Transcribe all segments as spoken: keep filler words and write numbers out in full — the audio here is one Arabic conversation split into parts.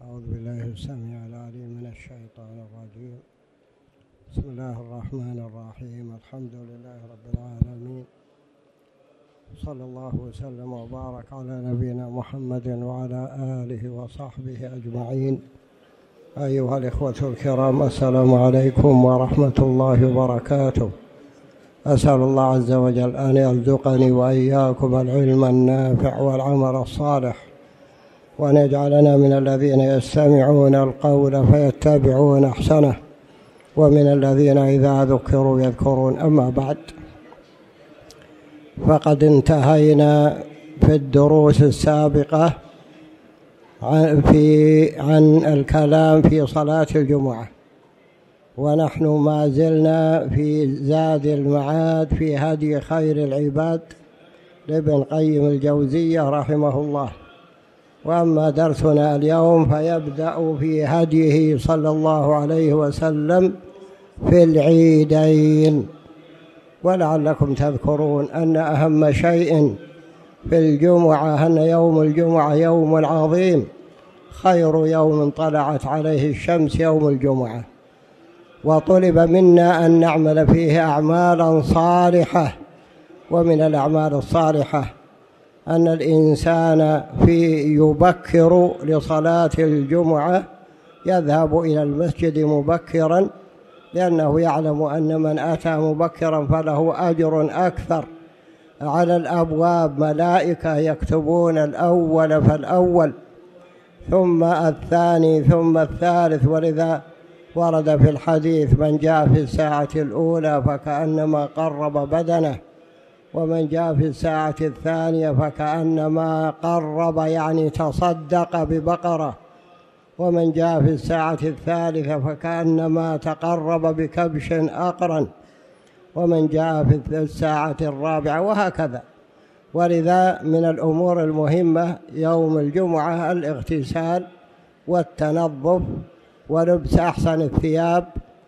أعوذ بالله السميع العليم من الشيطان الرجيم. بسم الله الرحمن الرحيم. الحمد لله رب العالمين، صلى الله وسلم وبارك على نبينا محمد وعلى آله وصحبه أجمعين. أيها الإخوة الكرام، السلام عليكم ورحمة الله وبركاته. أسأل الله عز وجل أن يرزقني وإياكم العلم النافع والعمل الصالح، وأن يجعلنا من الذين يستمعون القول فيتبعون أحسنه، ومن الذين إذا ذكروا يذكرون. أما بعد، فقد انتهينا في الدروس السابقة عن, في عن الكلام في صلاة الجمعة، ونحن ما زلنا في زاد المعاد في هدي خير العباد لابن قيم الجوزية رحمه الله. وأما درسنا اليوم فيبدأ في هديه صلى الله عليه وسلم في العيدين. ولعلكم تذكرون أن أهم شيء في الجمعة أن يوم الجمعة يوم عظيم، خير يوم طلعت عليه الشمس يوم الجمعة، وطلب منا أن نعمل فيه أعمالا صالحة. ومن الأعمال الصالحة أن الإنسان في يبكر لصلاة الجمعة، يذهب إلى المسجد مبكرا، لأنه يعلم أن من أتى مبكرا فله أجر أكثر. على الأبواب ملائكة يكتبون الأول فالأول، ثم الثاني، ثم الثالث. ولذا ورد في الحديث: من جاء في الساعة الأولى فكأنما قرب بدنه، ومن جاء في الساعة الثانية فكأنما قرب يعني تصدق ببقرة، ومن جاء في الساعة الثالثة فكأنما تقرب بكبش أقرن، ومن جاء في الساعة الرابعة، وهكذا. ولذا من الأمور المهمة يوم الجمعة الاغتسال والتنظف ولبس أحسن الثياب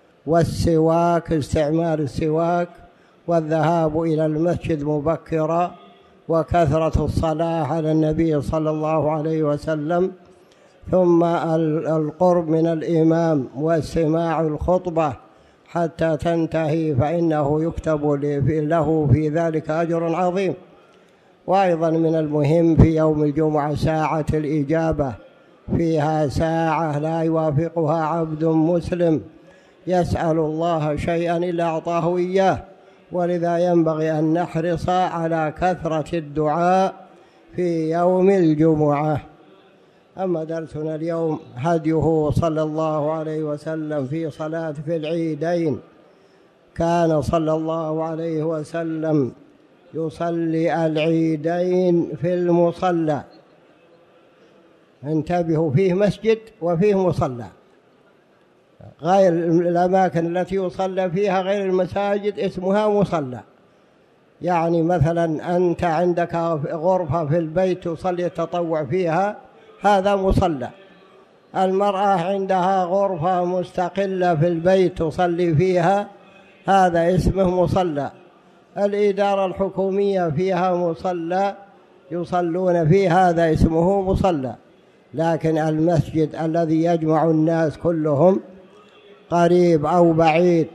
والسواك، استعمال السواك، والذهاب إلى المسجد مبكرا، وكثرة الصلاة على النبي صلى الله عليه وسلم، ثم القرب من الإمام واستماع الخطبة حتى تنتهي، فإنه يكتب له في ذلك أجر عظيم. وأيضا من المهم في يوم الجمعة ساعة الإجابة، فيها ساعة لا يوافقها عبد مسلم يسأل الله شيئا إلا أعطاه إياه. ولذا ينبغي أن نحرص على كثرة الدعاء في يوم الجمعة. أما درسنا اليوم هديه صلى الله عليه وسلم في صلاة في العيدين. كان صلى الله عليه وسلم يصلي العيدين في المصلى. انتبهوا، فيه مسجد وفيه مصلى، غير الأماكن التي يصلى فيها غير المساجد اسمها مصلى. يعني مثلا أنت عندك غرفة في البيت تصلي التطوع فيها، هذا مصلى. المرأة عندها غرفة مستقلة في البيت تصلي فيها، هذا اسمه مصلى. الإدارة الحكومية فيها مصلى يصلون فيه، هذا اسمه مصلى. لكن المسجد الذي يجمع الناس كلهم، قريب أو بعيد،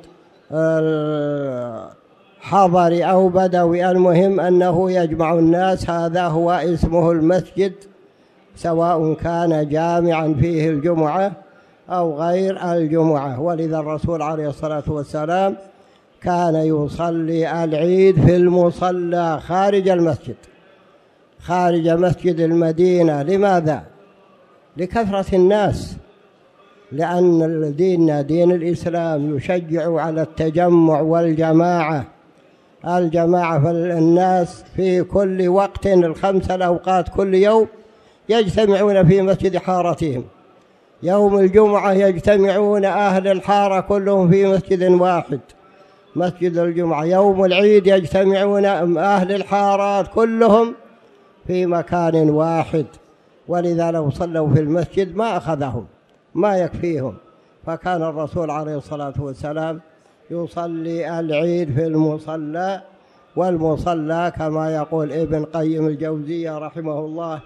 حضري أو بدوي، المهم أنه يجمع الناس، هذا هو اسمه المسجد، سواء كان جامعا فيه الجمعة أو غير الجمعة. ولذا الرسول عليه الصلاة والسلام كان يصلي العيد في المصلى خارج المسجد، خارج مسجد المدينة. لماذا؟ لكثرة الناس، لأن ديننا دين الإسلام يشجع على التجمع والجماعة. الجماعة فالناس في كل وقت، الخمس الأوقات كل يوم يجتمعون في مسجد حارتهم. يوم الجمعة يجتمعون أهل الحارة كلهم في مسجد واحد، مسجد الجمعة. يوم العيد يجتمعون أهل الحارات كلهم في مكان واحد. ولذا لو صلوا في المسجد ما أخذهم، ما يكفيهم. فكان الرسول عليه الصلاة والسلام يصلي العيد في المصلى. والمصلى كما يقول ابن قيم الجوزية رحمه الله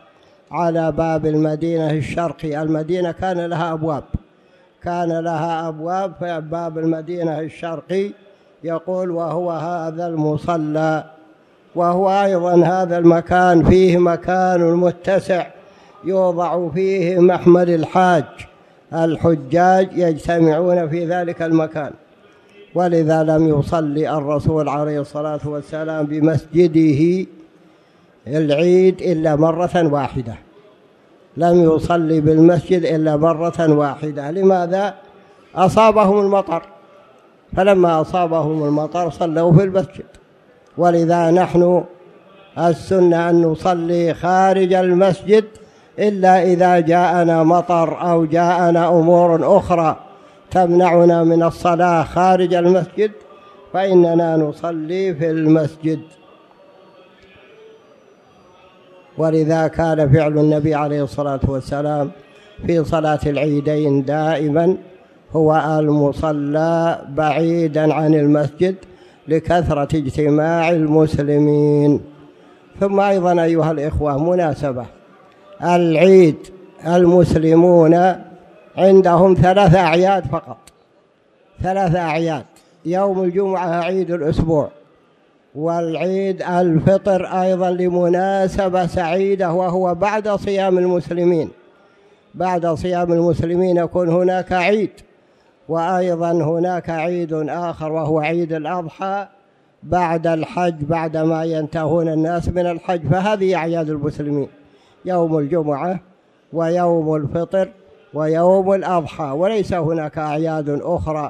على باب المدينة الشرقي. المدينة كان لها أبواب كان لها أبواب في باب المدينة الشرقي يقول: وهو هذا المصلى. وهو أيضا هذا المكان فيه مكان متسع يوضع فيه محمل الحاج، الحجاج يجتمعون في ذلك المكان، ولذا لم يصلي الرسول عليه الصلاة والسلام بمسجده العيد إلا مرة واحدة. لم يصلي بالمسجد إلا مرة واحدة. لماذا؟ أصابهم المطر، فلما أصابهم المطر صلوا في المسجد. ولذا نحن السنة أن نصلي خارج المسجد إلا إذا جاءنا مطر أو جاءنا أمور أخرى تمنعنا من الصلاة خارج المسجد، فإننا نصلي في المسجد. ولذا كان فعل النبي عليه الصلاة والسلام في صلاة العيدين دائما هو المصلى بعيدا عن المسجد لكثرة اجتماع المسلمين. ثم أيضا أيها الإخوة مناسبة العيد، المسلمون عندهم ثلاث أعياد فقط، ثلاث أعياد: يوم الجمعة عيد الأسبوع، والعيد الفطر أيضا لمناسبة سعيدة وهو بعد صيام المسلمين. بعد صيام المسلمين يكون هناك عيد، وأيضا هناك عيد آخر وهو عيد الأضحى بعد الحج، بعدما ينتهون الناس من الحج. فهذه أعياد المسلمين: يوم الجمعة ويوم الفطر ويوم الأضحى، وليس هناك أعياد أخرى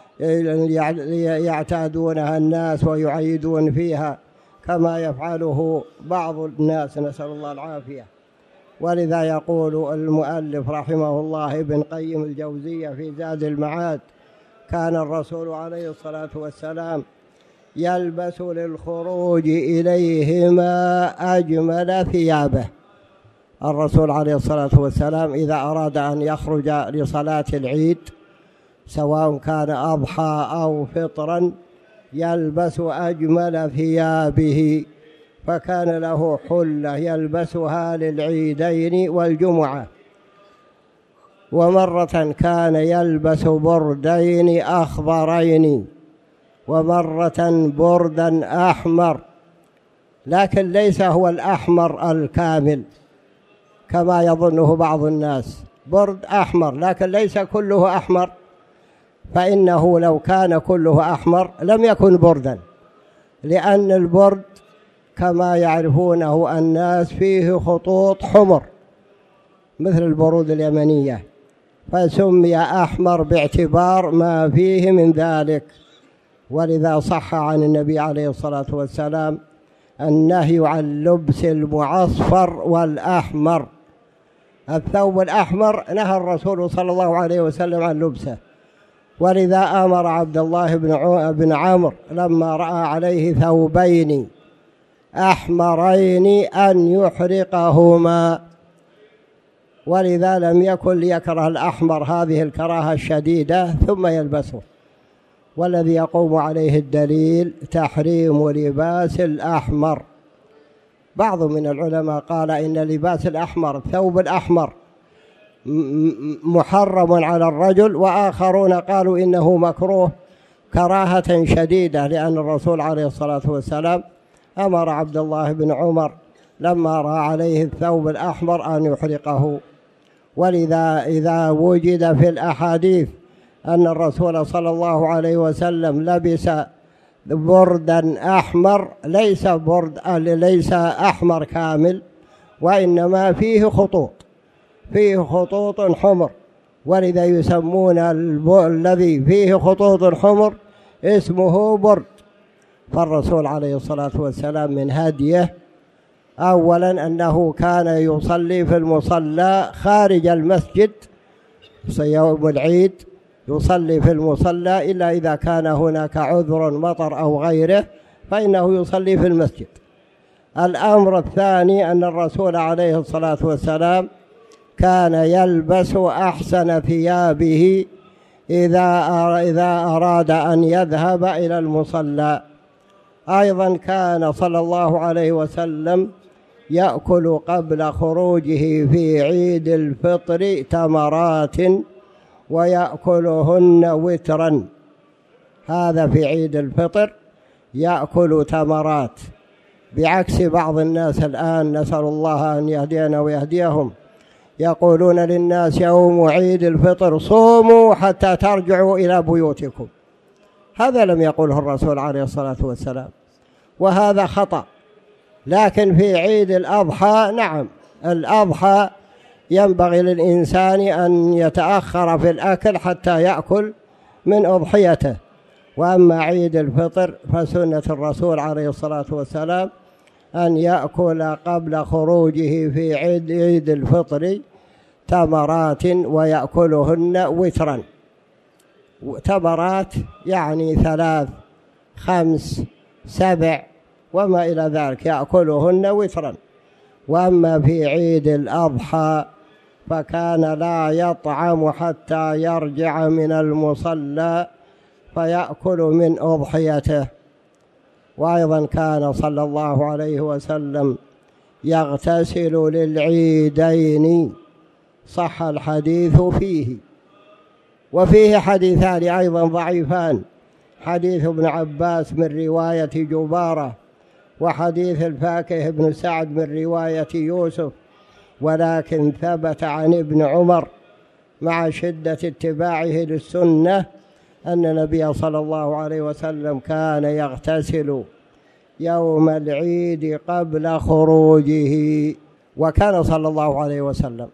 يعتادونها الناس ويعيدون فيها كما يفعله بعض الناس، نسأل الله العافية. ولذا يقول المؤلف رحمه الله ابن قيم الجوزية في زاد المعاد: كان الرسول عليه الصلاة والسلام يلبس للخروج إليهما أجمل ثيابه. الرسول عليه الصلاة والسلام إذا أراد أن يخرج لصلاة العيد سواء كان أضحى أو فطرا يلبس أجمل ثيابه، فكان له حلة يلبسها للعيدين والجمعة، ومرة كان يلبس بردين أخضرين، ومرة بردا أحمر، لكن ليس هو الأحمر الكامل كما يظنه بعض الناس، برد أحمر لكن ليس كله أحمر، فإنه لو كان كله أحمر لم يكن بردا، لأن البرد كما يعرفونه الناس فيه خطوط حمر مثل البرود اليمنية، فسمي أحمر باعتبار ما فيه من ذلك. ولذا صح عن النبي عليه الصلاة والسلام النهي عن لبس المعصفر والأحمر. الثوب الأحمر نهى الرسول صلى الله عليه وسلم عن لبسه، ولذا أمر عبد الله بن عمرو لما رأى عليه ثوبين أحمرين أن يحرقهما، ولذا لم يكن ليكره الأحمر هذه الكراهة الشديدة ثم يلبسه. والذي يقوم عليه الدليل تحريم لباس الأحمر. بعض من العلماء قال إن لباس الأحمر الثوب الأحمر محرم على الرجل، وآخرون قالوا إنه مكروه كراهة شديدة، لأن الرسول عليه الصلاة والسلام أمر عبد الله بن عمر لما رأى عليه الثوب الأحمر أن يحرقه. ولذا إذا وجد في الأحاديث أن الرسول صلى الله عليه وسلم لبس بردا أحمر، ليس برد ليس أحمر كامل، وإنما فيه خطوط فيه خطوط حمر، ولذا يسمون الذي فيه خطوط حمر اسمه برد. فالرسول عليه الصلاة والسلام من هديه أولا أنه كان يصلي في المصلى خارج المسجد يوم العيد، يصلي في المصلى إلا إذا كان هناك عذر مطر أو غيره فإنه يصلي في المسجد. الأمر الثاني أن الرسول عليه الصلاة والسلام كان يلبس أحسن ثيابه إذا إذا أراد أن يذهب إلى المصلى. أيضا كان صلى الله عليه وسلم يأكل قبل خروجه في عيد الفطر تمرات ويأكلهن وترا. هذا في عيد الفطر يأكل تمرات، بعكس بعض الناس الآن، نسأل الله أن يهدينا ويهديهم، يقولون للناس يوم عيد الفطر صوموا حتى ترجعوا إلى بيوتكم. هذا لم يقله الرسول عليه الصلاة والسلام، وهذا خطأ. لكن في عيد الأضحى نعم، الأضحى ينبغي للإنسان أن يتأخر في الأكل حتى يأكل من أضحيته. وأما عيد الفطر فسنة الرسول عليه الصلاة والسلام أن يأكل قبل خروجه في عيد, عيد الفطر تمرات ويأكلهن وترا. تمرات يعني ثلاث، خمس، سبع وما إلى ذلك، يأكلهن وترا. وأما في عيد الأضحى فكان لا يطعم حتى يرجع من المصلى فيأكل من أضحيته. وأيضا كان صلى الله عليه وسلم يغتسل للعيدين، صح الحديث فيه. وفيه حديثان أيضا ضعيفان، حديث ابن عباس من رواية جبارة، وحديث الفاكه بن سعد من رواية يوسف، ولكن ثبت عن ابن عمر مع شدة اتباعه للسنة أن النبي صلى الله عليه وسلم كان يغتسل يوم العيد قبل خروجه. وكان صلى الله عليه وسلم،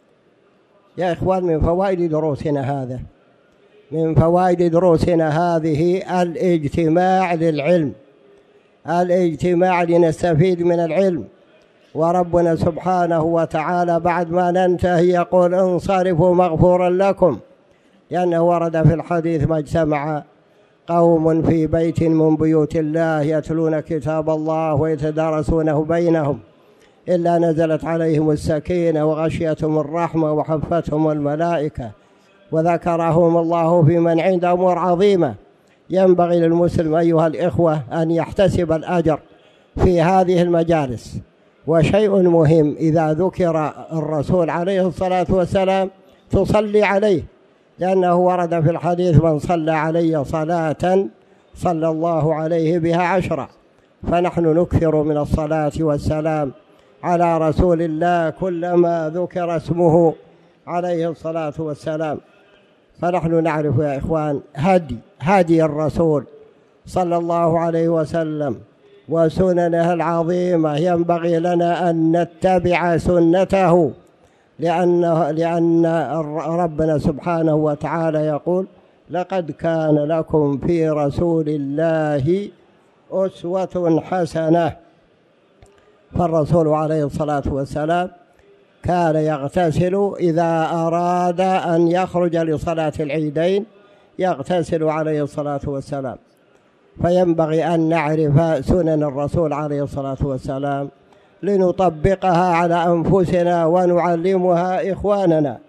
يا إخوان، من فوائد دروسنا هذا، من فوائد دروسنا هذه الاجتماع للعلم، الاجتماع لنستفيد من العلم. وربنا سبحانه وتعالى بعد ما ننتهي يقول انصرفوا مغفورا لكم، لأنه ورد في الحديث ما اجتمع قوم في بيت من بيوت الله يتلون كتاب الله ويتدارسونه بينهم إلا نزلت عليهم السكينة وغشيتهم الرحمة وحفتهم الملائكة وذكرهم الله في من عنده أمور عظيمة. ينبغي للمسلم أيها الإخوة أن يحتسب الأجر في هذه المجالس. وشيء مهم، إذا ذكر الرسول عليه الصلاة والسلام تصلي عليه، لأنه ورد في الحديث من صلى علي صلاة صلى الله عليه بها عشرة. فنحن نكثر من الصلاة والسلام على رسول الله كلما ذكر اسمه عليه الصلاة والسلام. فنحن نعرف يا إخوان هدي هدي الرسول صلى الله عليه وسلم وسننه العظيمة، ينبغي لنا أن نتبع سنته، لأن, لأن ربنا سبحانه وتعالى يقول لقد كان لكم في رسول الله أسوة حسنة. فالرسول عليه الصلاة والسلام كان يغتسل إذا أراد أن يخرج لصلاة العيدين، يغتسل عليه الصلاة والسلام. فينبغي أن نعرف سنن الرسول عليه الصلاة والسلام لنطبقها على أنفسنا ونعلمها إخواننا.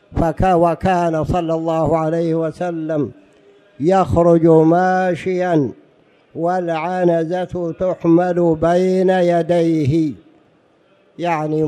وكان صلى الله عليه وسلم يخرج ماشيا والعنزة تحمل بين يديه، يعني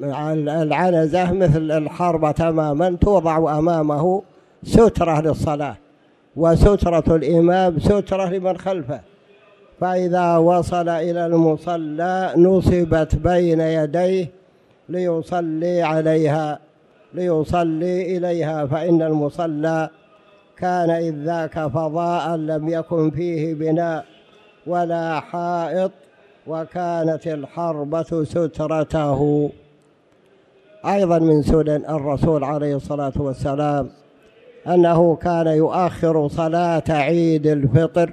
العنزة مثل الحربة تماما توضع أمامه سترة للصلاة، وسترة الإمام سترة لمن خلفه. فإذا وصل إلى المصلى نصبت بين يديه ليصلي عليها ليصلي إليها، فإن المصلى كان إذ ذاك فضاء لم يكن فيه بناء ولا حائط، وكانت الحربة سترته. أيضا من سنن الرسول عليه الصلاة والسلام أنه كان يؤخر صلاة عيد الفطر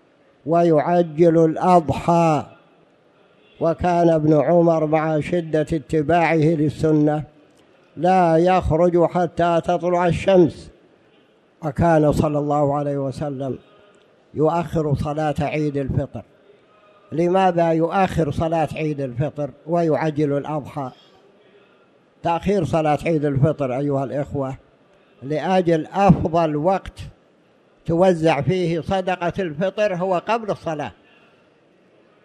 ويعجل الأضحى. وكان ابن عمر مع شدة اتباعه للسنة لا يخرج حتى تطلع الشمس، وكان صلى الله عليه وسلم يؤخر صلاة عيد الفطر. لماذا يؤخر صلاة عيد الفطر ويعجل الأضحى؟ تأخير صلاة عيد الفطر أيها الإخوة لأجل أفضل وقت توزع فيه صدقة الفطر هو قبل الصلاة،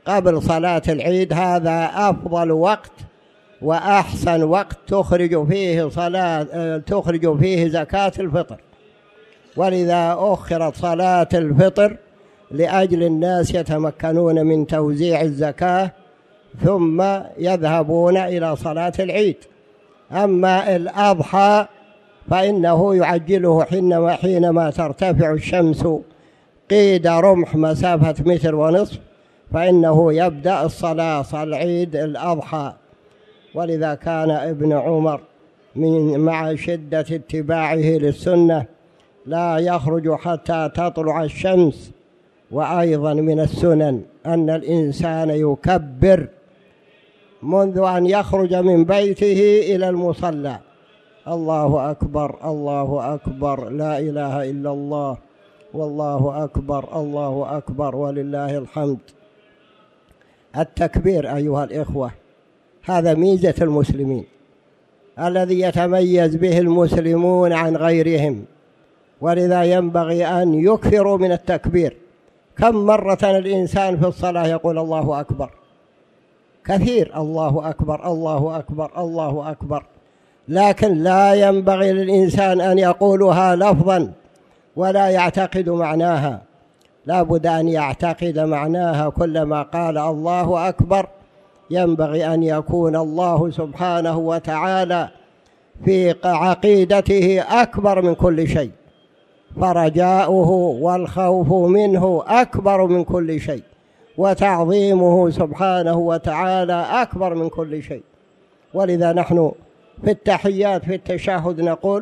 قبل صلاة العيد هذا أفضل وقت وأحسن وقت تخرج فيه صلاة تخرج فيه زكاة الفطر، ولذا أخرت صلاة الفطر لأجل الناس يتمكنون من توزيع الزكاة ثم يذهبون إلى صلاة العيد. أما الأضحى فإنه يعجله حينما, حينما ترتفع الشمس قيد رمح مسافة متر ونصف، فإنه يبدأ الصلاة صلاة العيد الأضحى. ولذا كان ابن عمر من مع شدة اتباعه للسنة لا يخرج حتى تطلع الشمس. وأيضا من السنن أن الإنسان يكبر منذ أن يخرج من بيته إلى المصلى، الله أكبر الله أكبر لا إله إلا الله والله أكبر الله أكبر ولله الحمد. التكبير أيها الإخوة هذا ميزة المسلمين الذي يتميز به المسلمون عن غيرهم، ولذا ينبغي أن يكثروا من التكبير. كم مرة الإنسان في الصلاة يقول الله أكبر؟ كثير، الله أكبر الله أكبر الله أكبر، لكن لا ينبغي للإنسان أن يقولها لفظا ولا يعتقد معناها، لا بد أن يعتقد معناها. كلما قال الله أكبر ينبغي أن يكون الله سبحانه وتعالى في عقيدته أكبر من كل شيء، فرجاؤه والخوف منه أكبر من كل شيء، وتعظيمه سبحانه وتعالى أكبر من كل شيء. ولذا نحن في التحيات في التشهد نقول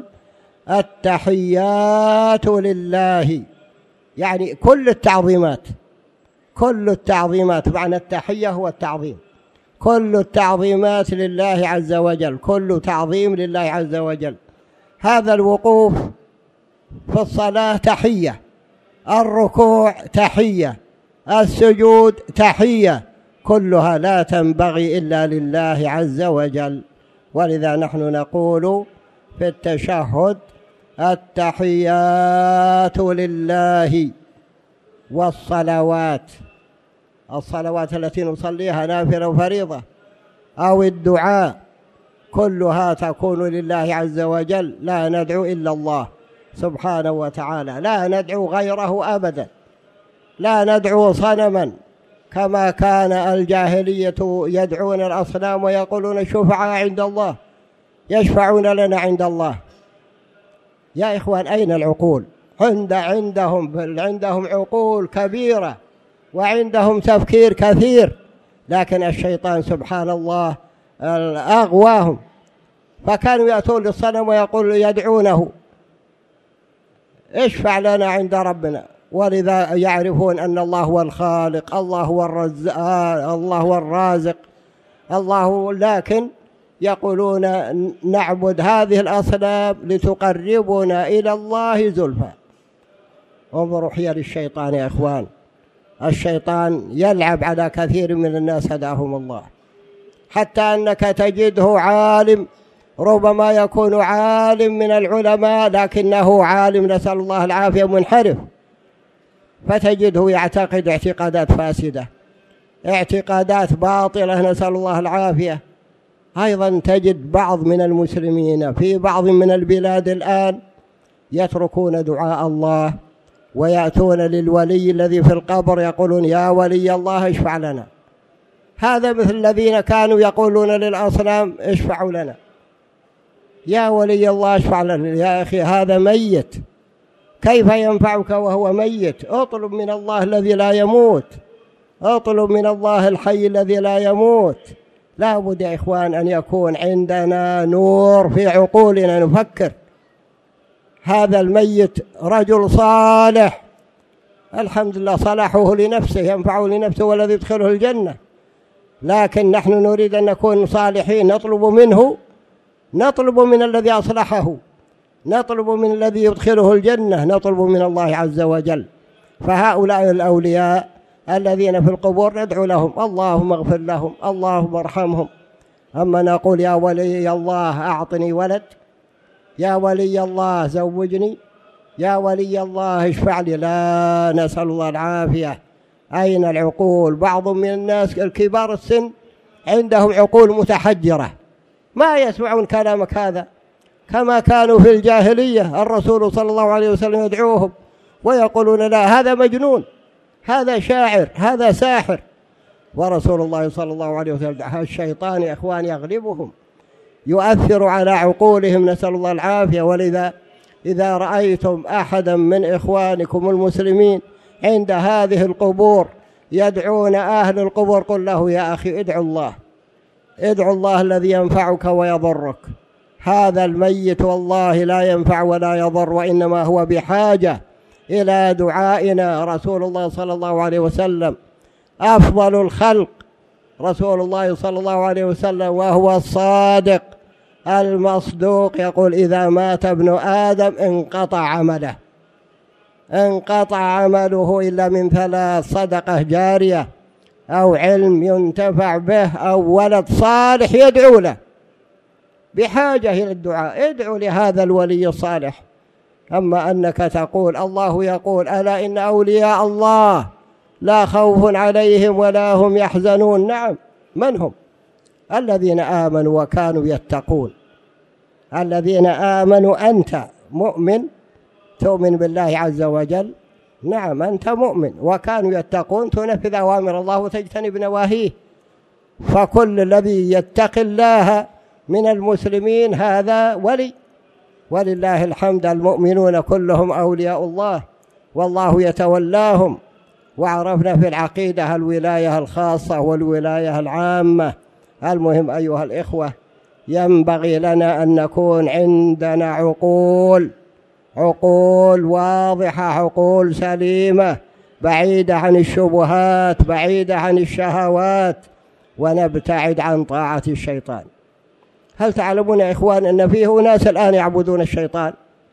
التحيات لله، يعني كل التعظيمات كل التعظيمات معنى التحية هو التعظيم، كل التعظيمات لله عز وجل، كل تعظيم لله عز وجل. هذا الوقوف في الصلاة تحية، الركوع تحية، السجود تحية، كلها لا تنبغي إلا لله عز وجل. ولذا نحن نقول في التشهد التحيات لله. والصلوات الصلوات التي نصليها نافلة وفريضة أو الدعاء كلها تكون لله عز وجل، لا ندعو إلا الله سبحانه وتعالى، لا ندعو غيره أبدا، لا ندعو صنما كما كان الجاهلية يدعون الأصنام ويقولون الشفعاء عند الله يشفعون لنا عند الله. يا إخوان أين العقول؟ عند عندهم عندهم عقول كبيرة وعندهم تفكير كثير، لكن الشيطان سبحان الله أغواهم، فكانوا يأتون للصنم ويقول يدعونه اشفع لنا عند ربنا. ولذا يعرفون أن الله هو الخالق، الله هو الرزاق، الله هو الرازق، الله، لكن يقولون نعبد هذه الأصنام لتقربنا إلى الله زلفى. انظروا حيل الشيطان يا إخوان، الشيطان يلعب على كثير من الناس هداهم الله، حتى أنك تجده عالم، ربما يكون عالم من العلماء لكنه عالم نسأل الله العافية منحرف، فتجده يعتقد اعتقادات فاسدة، اعتقادات باطلة نسأل الله العافية. أيضا تجد بعض من المسلمين في بعض من البلاد الآن يتركون دعاء الله ويأتون للولي الذي في القبر يقولون يا ولي الله اشفع لنا. هذا مثل الذين كانوا يقولون للأصنام اشفعوا لنا، يا ولي الله اشفع لنا. يا أخي هذا ميت، كيف ينفعك وهو ميت؟ اطلب من الله الذي لا يموت، اطلب من الله الحي الذي لا يموت. لا بد يا إخوان أن يكون عندنا نور في عقولنا نفكر. هذا الميت رجل صالح الحمد لله، صلاحه لنفسه ينفعه لنفسه والذي يدخله الجنة، لكن نحن نريد أن نكون صالحين، نطلب منه، نطلب من الذي أصلحه، نطلب من الذي يدخله الجنة، نطلب من الله عز وجل. فهؤلاء الأولياء الذين في القبور ندعو لهم اللهم اغفر لهم اللهم ارحمهم. أما نقول يا ولي الله أعطني ولد، يا ولي الله زوجني، يا ولي الله اشفع لي، لا، نسأل الله العافية. أين العقول؟ بعض من الناس الكبار السن عندهم عقول متحجرة، ما يسمعون كلامك هذا، كما كانوا في الجاهلية الرسول صلى الله عليه وسلم يدعوهم ويقولون لا هذا مجنون، هذا شاعر، هذا ساحر. ورسول الله صلى الله عليه وسلم الشيطان يا إخوان يغلبهم، يؤثر على عقولهم، نسأل الله العافية. ولذا إذا رأيتم أحدا من إخوانكم المسلمين عند هذه القبور يدعون أهل القبور قل له يا أخي ادعو الله، ادعو الله الذي ينفعك ويضرك، هذا الميت والله لا ينفع ولا يضر، وإنما هو بحاجة إلى دعائنا. رسول الله صلى الله عليه وسلم أفضل الخلق، رسول الله صلى الله عليه وسلم وهو الصادق المصدوق يقول إذا مات ابن آدم انقطع عمله، انقطع عمله إلا من ثلاث: صدقة جارية أو علم ينتفع به أو ولد صالح يدعو له. بحاجة إلى الدعاء، ادعو لهذا الولي الصالح. أما أنك تقول الله يقول ألا إن أولياء الله لا خوف عليهم ولا هم يحزنون. نعم، من هم؟ الذين آمنوا وكانوا يتقون. الذين آمنوا، أنت مؤمن تؤمن بالله عز وجل، نعم أنت مؤمن، وكانوا يتقون تنفذ أوامر الله وتجتنب نواهيه. فكل الذي يتقي الله من المسلمين هذا ولي، ولله الحمد المؤمنون كلهم أولياء الله والله يتولاهم. وعرفنا في العقيدة الولاية الخاصة والولاية العامة. المهم أيها الإخوة ينبغي لنا أن نكون عندنا عقول، عقول واضحة، عقول سليمة بعيدة عن الشبهات، بعيدة عن الشهوات، ونبتعد عن طاعة الشيطان. هل تعلمون يا إخوان أن فيه ناس الآن يعبدون الشيطان؟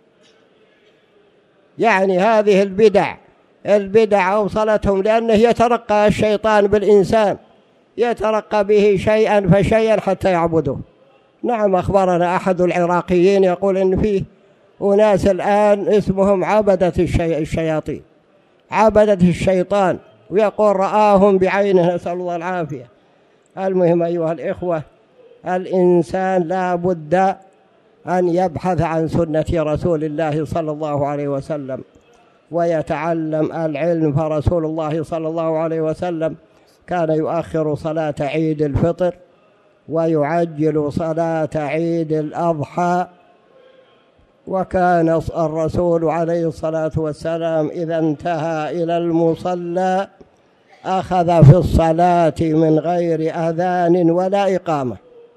يعني هذه البدع البدع أوصلتهم، لأنه يترقى الشيطان بالإنسان، يترقى به شيئا فشيئا حتى يعبده. نعم، أخبرنا أحد العراقيين يقول إن فيه أناس الآن اسمهم عبدة الشي... الشياطين، عبدة الشيطان، ويقول رآهم بعينه، نسأل الله العافية. المهم أيها الإخوة الإنسان لا بد أن يبحث عن سنة رسول الله صلى الله عليه وسلم ويتعلم العلم. فرسول الله صلى الله عليه وسلم كان يؤخر صلاة عيد الفطر ويعجل صلاة عيد الأضحى. وكان الرسول عليه الصلاة والسلام إذا انتهى إلى المصلى أخذ في الصلاة من غير أذان ولا إقامة.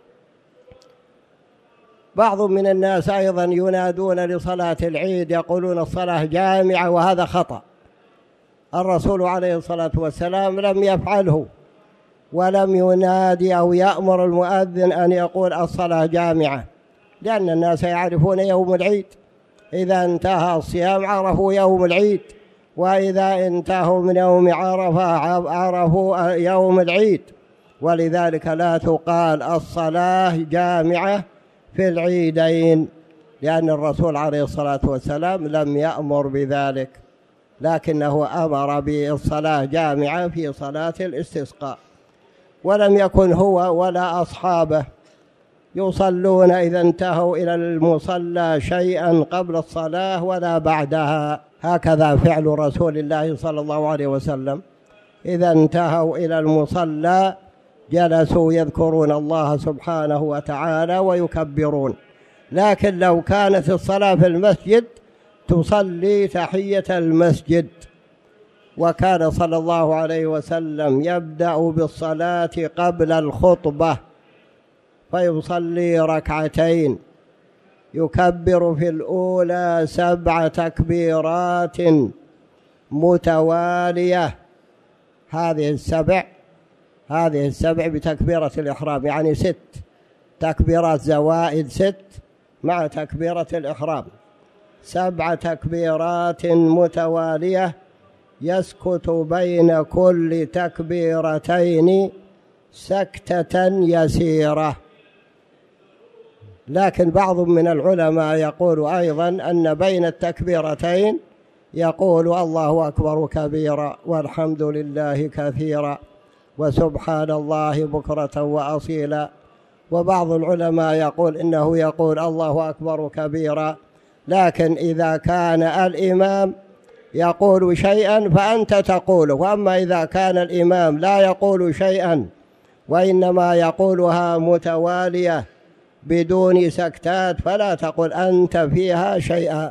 بعض من الناس أيضا ينادون لصلاة العيد يقولون الصلاة جامعة، وهذا خطأ. الرسول عليه الصلاة والسلام لم يفعله، ولم ينادي أو يأمر المؤذن أن يقول الصلاة جامعة، لأن الناس يعرفون يوم العيد، إذا انتهى الصيام عرفوا يوم العيد، وإذا انتهوا من يوم عرفة عرفوا يوم العيد. ولذلك لا تقال الصلاة جامعة في العيدين، لأن الرسول عليه الصلاة والسلام لم يأمر بذلك، لكنه أمر بالصلاة جامعة في صلاة الاستسقاء. ولم يكن هو ولا أصحابه يصلون إذا انتهوا إلى المصلى شيئا قبل الصلاة ولا بعدها، هكذا فعل رسول الله صلى الله عليه وسلم. إذا انتهوا إلى المصلى جلسوا يذكرون الله سبحانه وتعالى ويكبرون. لكن لو كانت الصلاة في المسجد تصلي تحية المسجد. وكان صلى الله عليه وسلم يبدأ بالصلاة قبل الخطبة فيصلي ركعتين، يكبر في الأولى سبع تكبيرات متوالية. هذه السبع هذه السبع بتكبيرة الإحرام، يعني ست تكبيرات زوائد ست مع تكبيرة الإحرام، سبع تكبيرات متوالية يسكت بين كل تكبيرتين سكتة يسيرة. لكن بعض من العلماء يقول أيضا أن بين التكبيرتين يقول الله أكبر كبيرا والحمد لله كثيرا وسبحان الله بكرة وأصيلا. وبعض العلماء يقول إنه يقول الله أكبر كبيرا، لكن إذا كان الإمام يقول شيئا فأنت تقوله، وأما إذا كان الإمام لا يقول شيئا وإنما يقولها متوالية بدون سكتات فلا تقل أنت فيها شيئا.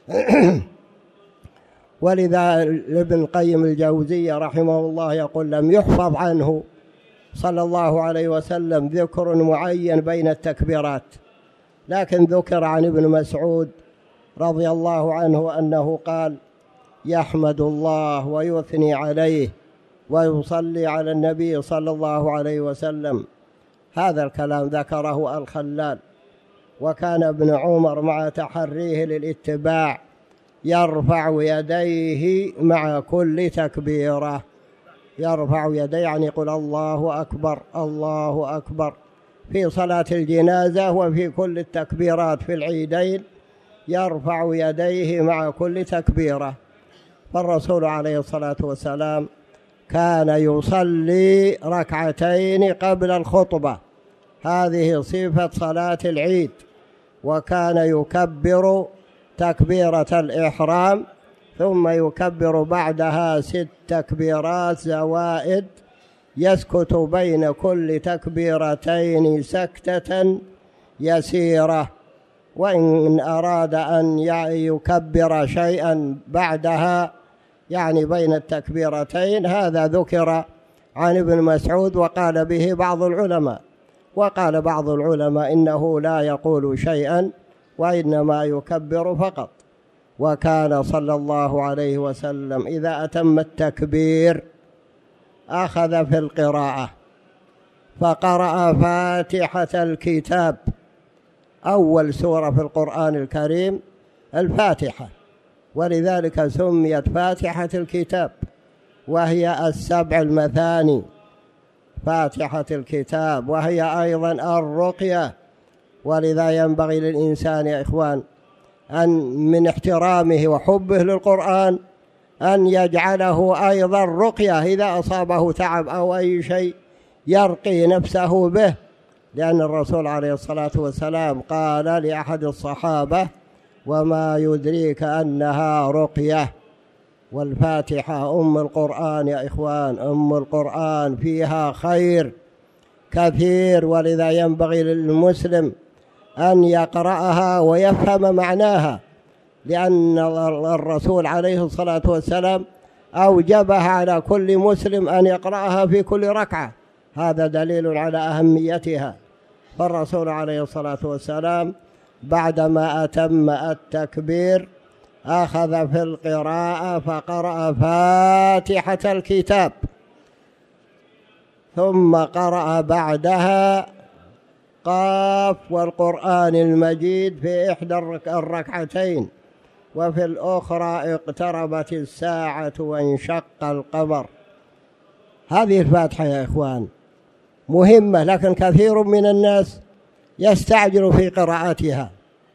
ولذا ابن القيم الجوزية رحمه الله يقول لم يحفظ عنه صلى الله عليه وسلم ذكر معين بين التكبيرات، لكن ذكر عن ابن مسعود رضي الله عنه أنه قال يحمد الله ويثني عليه ويصلي على النبي صلى الله عليه وسلم. هذا الكلام ذكره الخلال. وكان ابن عمر مع تحريه للاتباع يرفع يديه مع كل تكبيرة، يرفع يديه يعني يقول الله أكبر الله أكبر في صلاة الجنازة وفي كل التكبيرات في العيدين، يرفع يديه مع كل تكبيرة. فالرسول عليه الصلاة والسلام كان يصلي ركعتين قبل الخطبة، هذه صفة صلاة العيد، وكان يكبر تكبيرة الإحرام ثم يكبر بعدها ست تكبيرات زوائد، يسكت بين كل تكبيرتين سكتة يسيرة. وإن أراد أن يكبر شيئا بعدها يعني بين التكبيرتين هذا ذكر عن ابن مسعود وقال به بعض العلماء. وقال بعض العلماء إنه لا يقول شيئا وإنما يكبر فقط. وكان صلى الله عليه وسلم إذا أتم التكبير أخذ في القراءة فقرأ فاتحة الكتاب، أول سورة في القرآن الكريم الفاتحة، ولذلك سميت فاتحة الكتاب، وهي السبع المثاني فاتحة الكتاب، وهي أيضا الرقية. ولذا ينبغي للإنسان يا إخوان أن من احترامه وحبه للقرآن أن يجعله أيضا رقية، إذا أصابه تعب أو أي شيء يرقي نفسه به، لأن الرسول عليه الصلاة والسلام قال لأحد الصحابة وما يدريك أنها رقية. والفاتحة أم القرآن يا إخوان، أم القرآن فيها خير كثير، ولذا ينبغي للمسلم أن يقرأها ويفهم معناها، لأن الرسول عليه الصلاة والسلام أوجبها على كل مسلم أن يقرأها في كل ركعة، هذا دليل على أهميتها. فالرسول عليه الصلاة والسلام بعدما أتم التكبير أخذ في القراءة فقرأ فاتحة الكتاب، ثم قرأ بعدها قاف والقرآن المجيد في إحدى الركعتين، وفي الأخرى اقتربت الساعة وانشق القمر. هذه الفاتحة يا إخوان مهمة، لكن كثير من الناس يستعجل في قراءتها،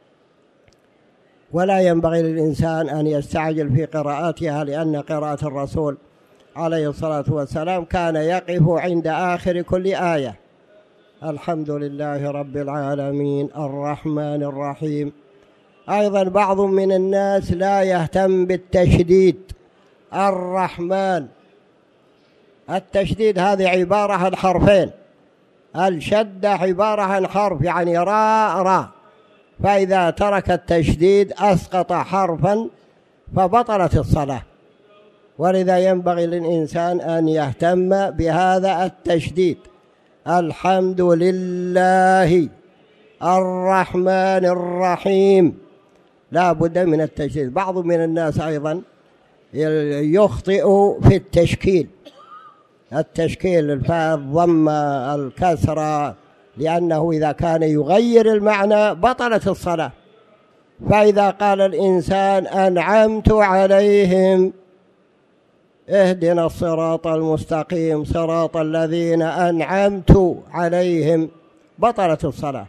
ولا ينبغي للإنسان أن يستعجل في قراءتها، لأن قراءة الرسول عليه الصلاة والسلام كان يقف عند آخر كل آية الحمد لله رب العالمين الرحمن الرحيم. أيضا بعض من الناس لا يهتم بالتشديد. الرحمن التشديد هذه عبارة عن حرفين، الشدة عبارة عن حرف يعني راء راء، فإذا ترك التشديد أسقط حرفا فبطلت الصلاة. ولذا ينبغي للإنسان أن يهتم بهذا التشديد، الحمد لله الرحمن الرحيم، لا بد من التشديد. بعض من الناس أيضا يخطئ في التشكيل، التشكيل الفاء الضم الكسرة، لأنه إذا كان يغير المعنى بطلت الصلاة. فإذا قال الإنسان أنعمت عليهم اهدنا الصراط المستقيم صراط الذين أنعمت عليهم، بطلت الصلاة،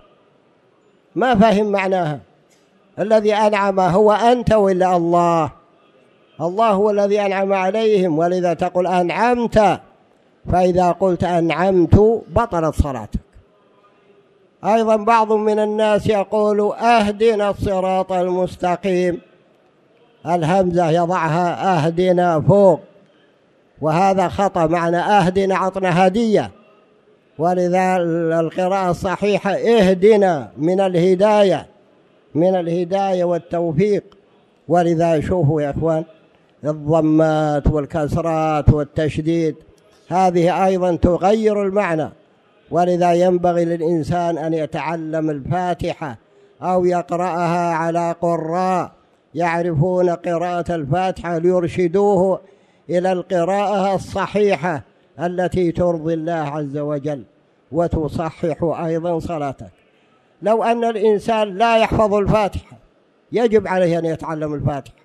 ما فهم معناها. الذي أنعم هو أنت ولا الله؟ الله هو الذي أنعم عليهم، ولذا تقول أنعمت، فإذا قلت أنعمت بطلت صلاتك. أيضا بعض من الناس يقول أهدنا الصراط المستقيم، الهمزة يضعها أهدنا فوق، وهذا خطأ. معنى أهدنا عطنا هدية، ولذا القراءة الصحيحة اهدنا من الهداية، من الهداية والتوفيق. ولذا شوفوا يا أخوان الضمات والكسرات والتشديد هذه أيضا تغير المعنى، ولذا ينبغي للإنسان أن يتعلم الفاتحة أو يقرأها على قراء يعرفون قراءة الفاتحة ليرشدوه إلى القراءة الصحيحة التي ترضي الله عز وجل وتصحح أيضا صلاتك. لو أن الإنسان لا يحفظ الفاتحة يجب عليه أن يتعلم الفاتحة.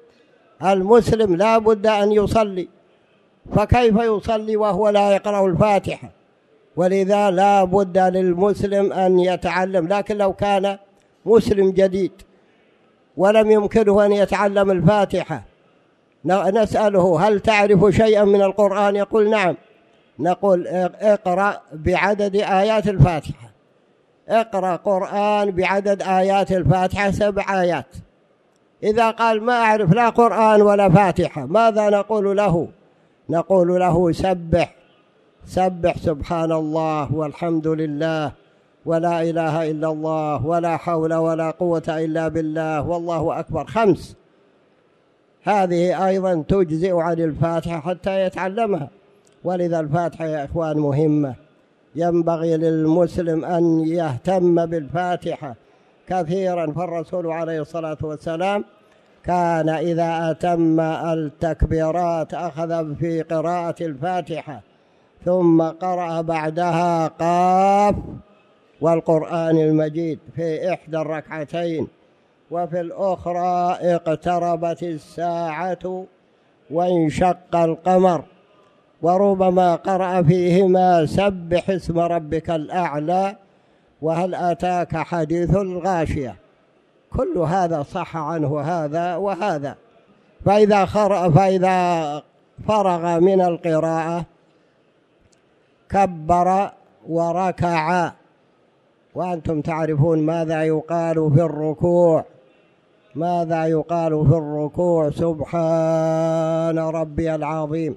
المسلم لا بد أن يصلي، فكيف يصلي وهو لا يقرأ الفاتحة؟ ولذا لا بد للمسلم أن يتعلم. لكن لو كان مسلم جديد ولم يمكنه أن يتعلم الفاتحة نسأله هل تعرف شيئا من القرآن؟ يقول نعم. نقول اقرأ بعدد آيات الفاتحة، اقرأ قرآن بعدد آيات الفاتحة سبع آيات. إذا قال ما أعرف لا قرآن ولا فاتحة ماذا نقول له؟ نقول له سبح سبح سبحان الله والحمد لله ولا إله إلا الله ولا حول ولا قوة إلا بالله والله أكبر خمس. هذه أيضا تجزئ عن الفاتحة حتى يتعلمها. ولذا الفاتحة يا إخوان مهمة، ينبغي للمسلم أن يهتم بالفاتحة كثيرا. فالرسول عليه الصلاة والسلام كان إذا أتم التكبيرات أخذ في قراءة الفاتحة ثم قرأ بعدها قاف والقرآن المجيد في إحدى الركعتين، وفي الأخرى اقتربت الساعة وانشق القمر، وربما قرأ فيهما سبح اسم ربك الأعلى وهل أتاك حديث الغاشية. كل هذا صح عنه هذا وهذا. فإذا, فإذا فرغ من القراءة كبر وركع. وأنتم تعرفون ماذا يقال في الركوع، ماذا يقال في الركوع؟ سبحان ربي العظيم،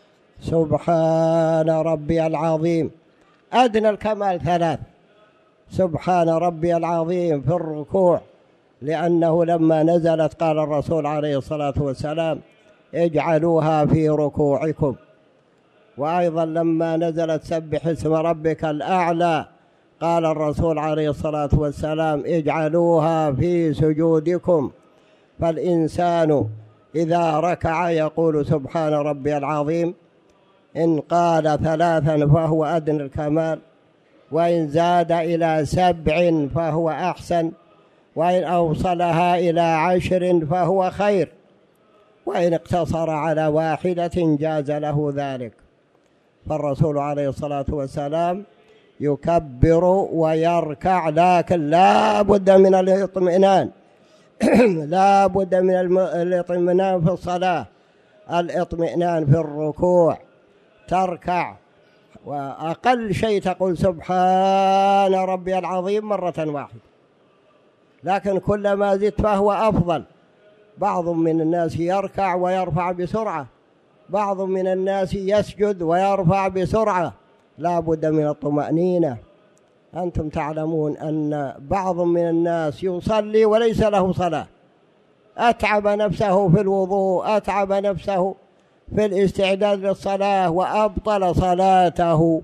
سبحان ربي العظيم. أدنى الكمال ثلاث، سبحان ربي العظيم في الركوع، لأنه لما نزلت قال الرسول عليه الصلاة والسلام اجعلوها في ركوعكم. وأيضا لما نزلت سبح اسم ربك الأعلى قال الرسول عليه الصلاة والسلام اجعلوها في سجودكم. فالإنسان إذا ركع يقول سبحان ربي العظيم، إن قال ثلاثا فهو أدنى الكمال، وإن زاد إلى سبع فهو أحسن، وإن أوصلها إلى عشر فهو خير، وإن اقتصر على واحدة جاز له ذلك. فالرسول عليه الصلاة والسلام يكبر ويركع، لكن لا بد من الاطمئنان لا بد من الاطمئنان في الصلاة، الاطمئنان في الركوع. تركع وأقل شيء تقول سبحان ربي العظيم مرة واحدة، لكن كلما زدت فهو أفضل. بعض من الناس يركع ويرفع بسرعة، بعض من الناس يسجد ويرفع بسرعة. لا بد من الطمأنينة. أنتم تعلمون أن بعض من الناس يصلي وليس له صلاة، أتعب نفسه في الوضوء، أتعب نفسه في الاستعداد للصلاة وأبطل صلاته.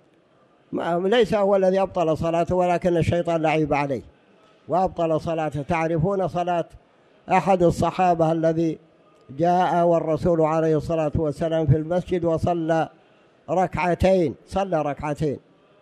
ليس هو الذي أبطل صلاته ولكن الشيطان لعب عليه وأبطل صلاته. تعرفون صلاة أحد الصحابة الذي جاء والرسول عليه الصلاة والسلام في المسجد وصلى ركعتين، صلى ركعتين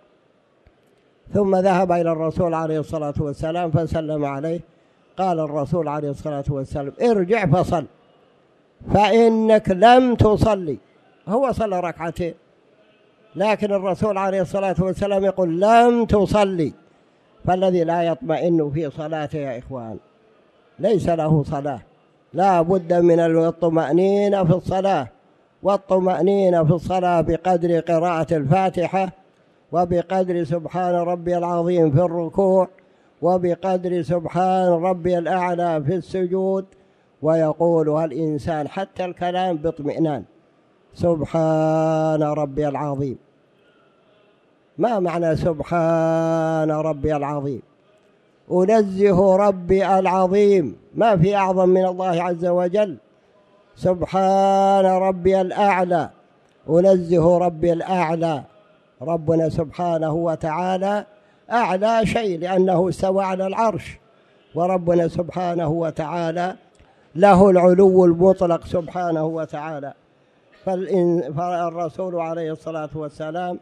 ثم ذهب إلى الرسول عليه الصلاة والسلام فسلم عليه. قال الرسول عليه الصلاة والسلام ارجع فصل فإنك لم تصلي. هو صلى ركعتين، لكن الرسول عليه الصلاة والسلام يقول لم تصلي. فالذي لا يطمئن في صلاته يا إخوان ليس له صلاة. لا بد من الطمأنينة في الصلاة، والطمأنينة في الصلاة بقدر قراءة الفاتحة، وبقدر سبحان ربي العظيم في الركوع، وبقدر سبحان ربي الأعلى في السجود. ويقولها الإنسان حتى الكلام باطمئنان، سبحان ربي العظيم. ما معنى سبحان ربي العظيم؟ أنزه ربي العظيم، ما في أعظم من الله عز وجل. سبحان ربي الأعلى، أنزه ربي الأعلى. ربنا سبحانه وتعالى أعلى شيء لأنه استوى على العرش، وربنا سبحانه وتعالى له العلو المطلق سبحانه وتعالى. فالرسول عليه الصلاة والسلام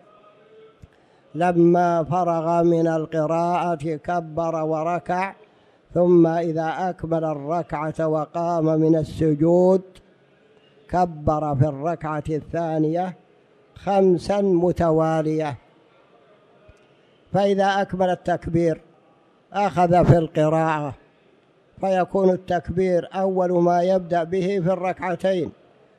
لما فرغ من القراءة كبر وركع، ثم إذا أكمل الركعة وقام من السجود كبر في الركعة الثانية خمسا متوالية. فإذا أكمل التكبير أخذ في القراءة، فيكون التكبير أول ما يبدأ به في الركعتين،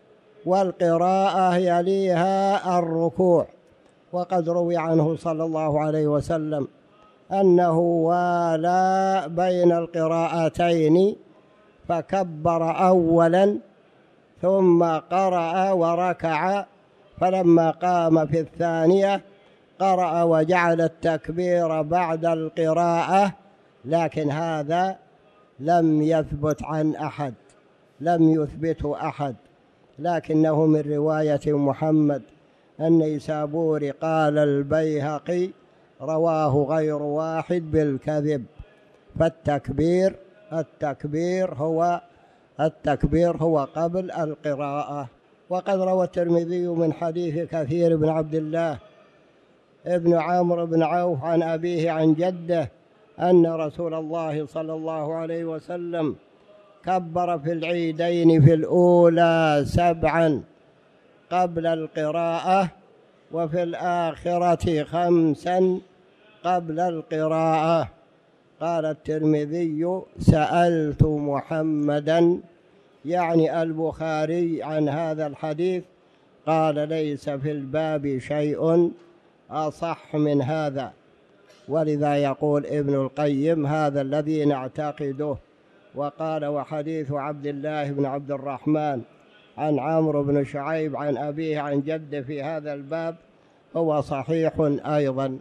والقراءة يليها الركوع. وقد روي عنه صلى الله عليه وسلم أنه والى بين القراءتين، فكبر أولا ثم قرأ وركع، فلما قام في الثانية قرأ وجعل التكبير بعد القراءة. لكن هذا لم يثبت عن أحد، لم يثبته أحد، لكنه من رواية محمد النيسابوري قال البيهقي رواه غير واحد بالكذب. فالتكبير التكبير هو التكبير هو قبل القراءة. وقد روى الترمذي من حديث كثير بن عبد الله ابن عمرو بن عوف عن أبيه عن جده أن رسول الله صلى الله عليه وسلم كبر في العيدين في الأولى سبعا قبل القراءة، وفي الآخرة خمسا قبل القراءة. قال الترمذي سألت محمدا يعني البخاري عن هذا الحديث، قال ليس في الباب شيء أصح من هذا. ولذا يقول ابن القيم هذا الذي نعتقده. وقال وحديث عبد الله بن عبد الرحمن عن عمرو بن شعيب عن أبيه عن جده في هذا الباب هو صحيح أيضا،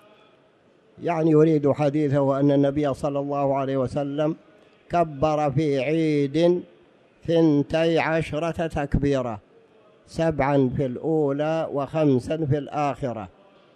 يعني يريد حديثه أن النبي صلى الله عليه وسلم كبر في عيد ثنتي عشرة تكبيرة، سبعا في الأولى وخمسا في الآخرة.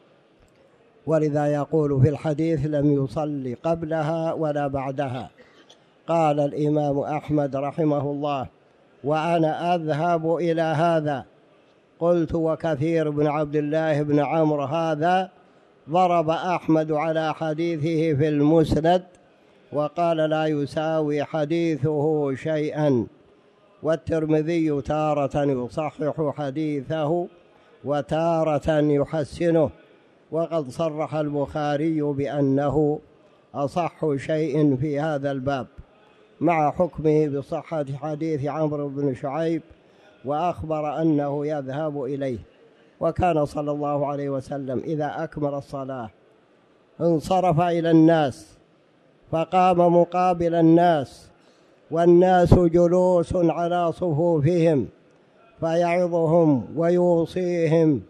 ولذا يقول في الحديث لم يصلي قبلها ولا بعدها. قال الإمام أحمد رحمه الله وأنا أذهب إلى هذا. قلت وكثير بن عبد الله بن عمرو هذا ضرب أحمد على حديثه في المسند وقال لا يساوي حديثه شيئا. والترمذي تارة يصحح حديثه وتارة يحسنه، وقد صرح البخاري بأنه أصح شيء في هذا الباب مع حكمه بصحة حديث عمرو بن شعيب، وأخبر أنه يذهب إليه. وكان صلى الله عليه وسلم إذا أكمل الصلاة انصرف إلى الناس فقام مقابل الناس والناس جلوس على صفوفهم، فيعظهم ويوصيهم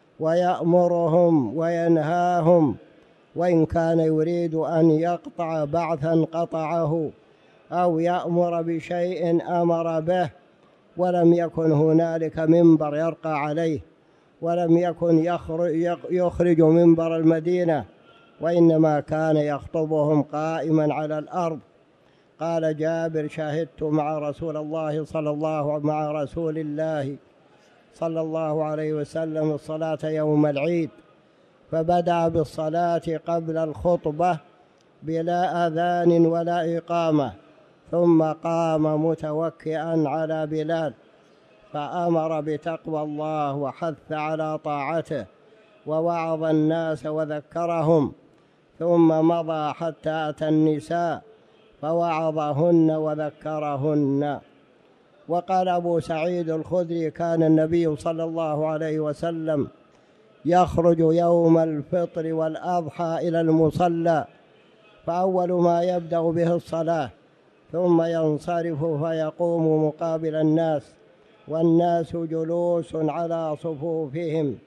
ويأمرهم وينهاهم، وإن كان يريد أن يقطع بعثا قطعه أو يأمر بشيء أمر به. ولم يكن هنالك منبر يرقى عليه، ولم يكن يخرج منبر المدينة، وإنما كان يخطبهم قائما على الأرض. قال جابر شهدت مع رسول الله صلى الله مع رسول الله صلى الله عليه وسلم الصلاة يوم العيد، فبدأ بالصلاة قبل الخطبة بلا أذان ولا إقامة، ثم قام متوكئا على بلال فأمر بتقوى الله وحث على طاعته ووعظ الناس وذكرهم، ثم مضى حتى أتى النساء فوعظهن وذكرهن. وقال أبو سعيد الخدري: كان النبي صلى الله عليه وسلم يخرج يوم الفطر والأضحى إلى المصلى، فأول ما يبدأ به الصلاة، ثم ينصرف فيقوم مقابل الناس، والناس جلوس على صفوفهم.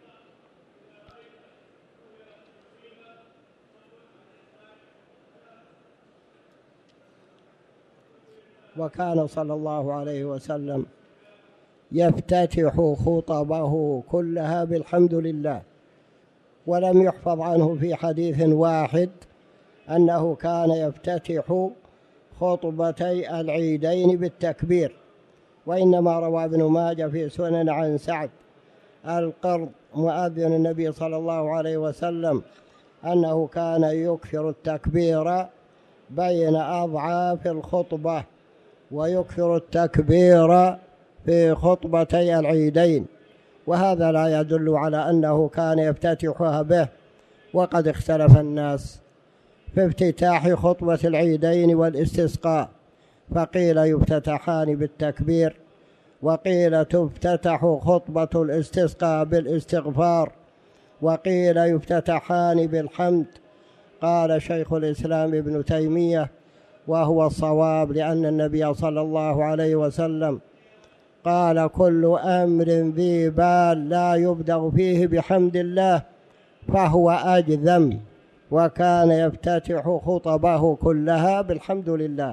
وكان صلى الله عليه وسلم يفتتح خطبه كلها بالحمد لله، ولم يحفظ عنه في حديث واحد أنه كان يفتتح خطبتي العيدين بالتكبير، وإنما روى ابن ماجه في سنن عن سعد القرض مؤذن النبي صلى الله عليه وسلم أنه كان يكثر التكبير بين أضعاف الخطبة، ويكثر التكبير في خطبتي العيدين، وهذا لا يدل على أنه كان يفتتحها به. وقد اختلف الناس في افتتاح خطبة العيدين والاستسقاء، فقيل يفتتحان بالتكبير، وقيل تفتتح خطبة الاستسقاء بالاستغفار، وقيل يفتتحان بالحمد. قال شيخ الإسلام ابن تيمية وهو الصواب، لأن النبي صلى الله عليه وسلم قال: كل أمر ذي بال لا يبدأ فيه بحمد الله فهو أجذم، وكان يفتتح خطبه كلها بالحمد لله.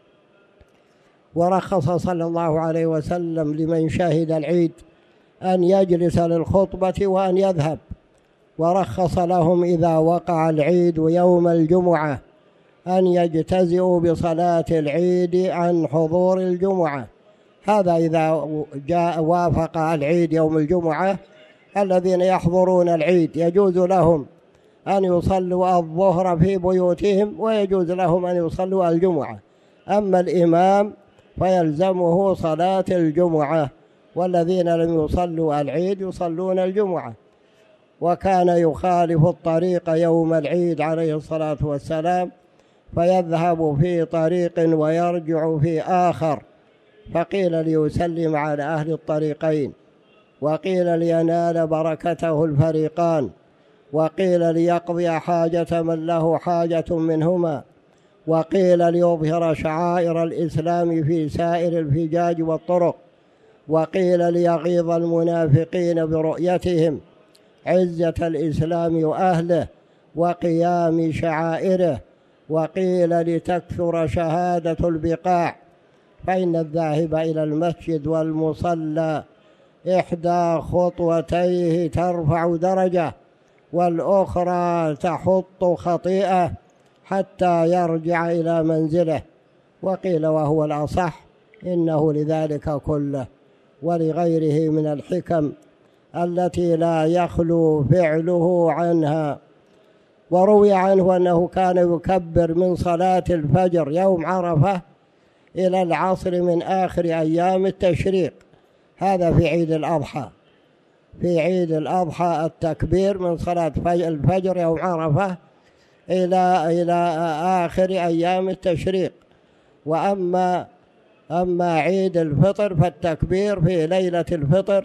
ورخص صلى الله عليه وسلم لمن شهد العيد أن يجلس للخطبة وأن يذهب، ورخص لهم إذا وقع العيد يوم الجمعة أن يجتزئوا بصلاة العيد عن حضور الجمعة. هذا إذا جاء وافق العيد يوم الجمعة، الذين يحضرون العيد يجوز لهم أن يصلوا الظهر في بيوتهم، ويجوز لهم أن يصلوا الجمعة. أما الإمام فيلزمه صلاة الجمعة، والذين لم يصلوا العيد يصلون الجمعة. وكان يخالف الطريق يوم العيد عليه الصلاة والسلام، فيذهب في طريق ويرجع في آخر، فقيل ليسلم على أهل الطريقين، وقيل لينال بركته الفريقان، وقيل ليقضي حاجة من له حاجة منهما، وقيل ليظهر شعائر الإسلام في سائر الفجاج والطرق، وقيل ليغيظ المنافقين برؤيتهم عزة الإسلام وأهله وقيام شعائره، وقيل لتكثر شهادة البقاع، فإن الذاهب إلى المسجد والمصلى إحدى خطوتيه ترفع درجة، والأخرى تحط خطيئة حتى يرجع إلى منزله. وقيل وهو الأصح إنه لذلك كله ولغيره من الحكم التي لا يخلو فعله عنها. وروي عنه أنه كان يكبر من صلاة الفجر يوم عرفة إلى العصر من آخر أيام التشريق، هذا في عيد الأضحى. في عيد الأضحى التكبير من صلاة الفجر يوم عرفة إلى إلى آخر أيام التشريق. وأما أما عيد الفطر فالتكبير في ليلة الفطر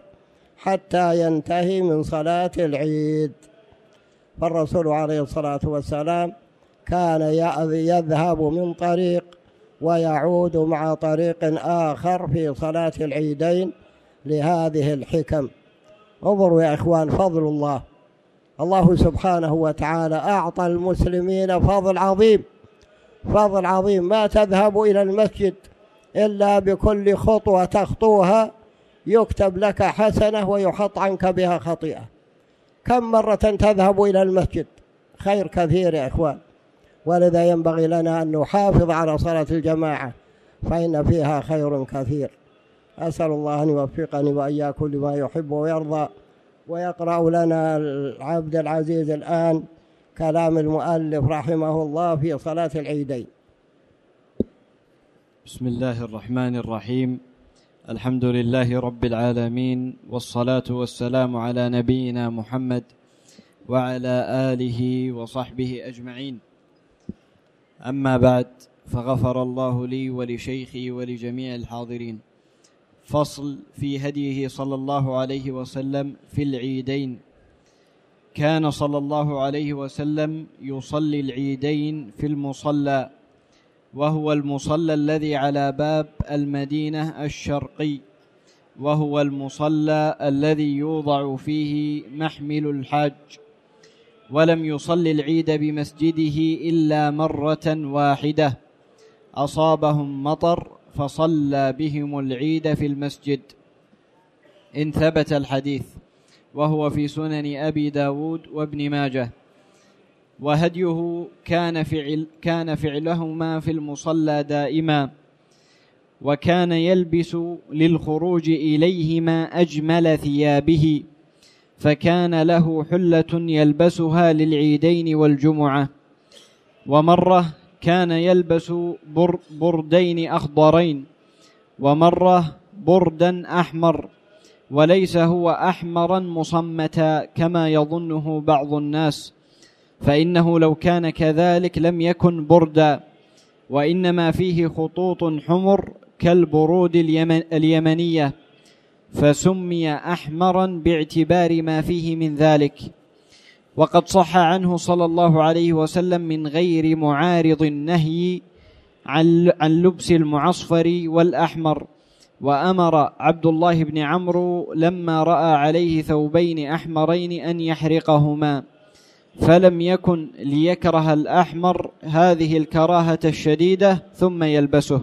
حتى ينتهي من صلاة العيد. فالرسول عليه الصلاة والسلام كان يذهب من طريق ويعود مع طريق آخر في صلاة العيدين لهذه الحكم. انظروا يا إخوان فضل الله، الله سبحانه وتعالى أعطى المسلمين فضل عظيم، فضل عظيم. ما تذهب إلى المسجد إلا بكل خطوة تخطوها يكتب لك حسنة ويحط عنك بها خطيئة. كم مرة تذهب إلى المسجد؟ خير كثير يا إخوان، ولذا ينبغي لنا أن نحافظ على صلاة الجماعة فإن فيها خير كثير. أسأل الله أن يوفقني وإياكم لما يحب ويرضى. ويقرأ لنا العبد العزيز الآن كلام المؤلف رحمه الله في صلاة العيدين. بسم الله الرحمن الرحيم. الحمد لله رب العالمين، والصلاة والسلام على نبينا محمد وعلى آله وصحبه أجمعين. أما بعد، فغفر الله لي ولشيخي ولجميع الحاضرين. فصل في هديه صلى الله عليه وسلم في العيدين. كان صلى الله عليه وسلم يصلي العيدين في المصلى، وهو المصلى الذي على باب المدينة الشرقي، وهو المصلى الذي يوضع فيه محمل الحاج، ولم يصلي العيد بمسجده إلا مرة واحدة أصابهم مطر فصلى بهم العيد في المسجد، إن ثبت الحديث، وهو في سنن أبي داود وابن ماجه. وهديه كان فعل كان فعلهما في المصلى دائما، وكان يلبس للخروج إليهما أجمل ثيابه، فكان له حلة يلبسها للعيدين والجمعة. ومرة كان يلبس بردين أخضرين، ومرة بردا أحمر، وليس هو أحمرا مصمتا كما يظنه بعض الناس، فإنه لو كان كذلك لم يكن بردا، وإنما فيه خطوط حمر كالبرود اليمن اليمنية، فسمي أحمرا باعتبار ما فيه من ذلك. وقد صح عنه صلى الله عليه وسلم من غير معارض النهي عن لبس المعصفر والأحمر. وأمر عبد الله بن عمرو لما رأى عليه ثوبين أحمرين أن يحرقهما، فلم يكن ليكره الأحمر هذه الكراهة الشديدة ثم يلبسه.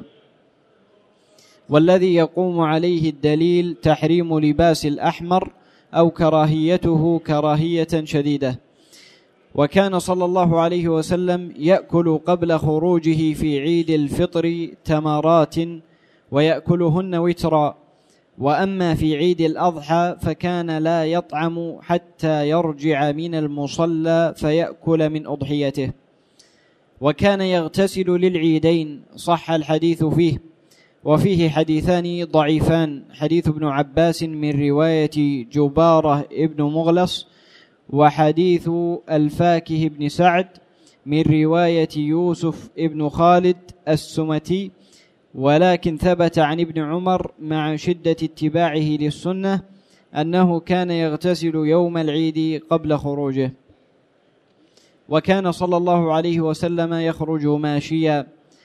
والذي يقوم عليه الدليل تحريم لباس الأحمر أو كراهيته كراهية شديدة. وكان صلى الله عليه وسلم يأكل قبل خروجه في عيد الفطر تمرات ويأكلهن وترا، وأما في عيد الأضحى فكان لا يطعم حتى يرجع من المصلى فيأكل من أضحيته. وكان يغتسل للعيدين، صح الحديث فيه، وفيه حديثان ضعيفان: حديث ابن عباس من رواية جبارة ابن مغلص، وحديث الفاكه بن سعد من رواية يوسف ابن خالد السمتي، ولكن ثبت عن ابن عمر مع شدة اتباعه للسنة أنه كان يغتسل يوم العيد قبل خروجه. وكان صلى الله عليه وسلم يخرج ماشيا،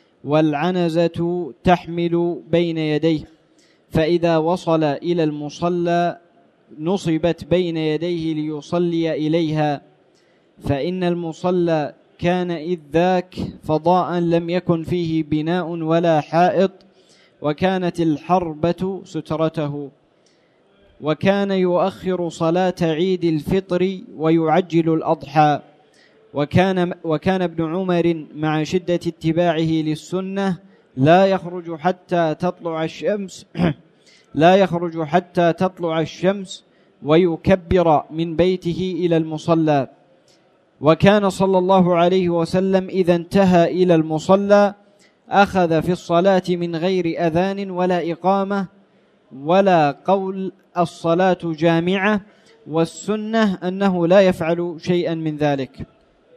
والعنزة تحمل بين يديه، فإذا وصل إلى المصلى نصبت بين يديه ليصلي إليها، فإن المصلى كان إذ ذاك فضاء لم يكن فيه بناء ولا حائط، وكانت الحربة سترته. وكان يؤخر صلاة عيد الفطر ويعجل الأضحى. وكان, وكان ابن عمر مع شدة اتباعه للسنة لا يخرج حتى تطلع الشمس لا يخرج حتى تطلع الشمس ويكبر من بيته إلى المصلى. وكان صلى الله عليه وسلم إذا انتهى إلى المصلى أخذ في الصلاة من غير أذان ولا إقامة ولا قول الصلاة جامعة، والسنة أنه لا يفعل شيئا من ذلك.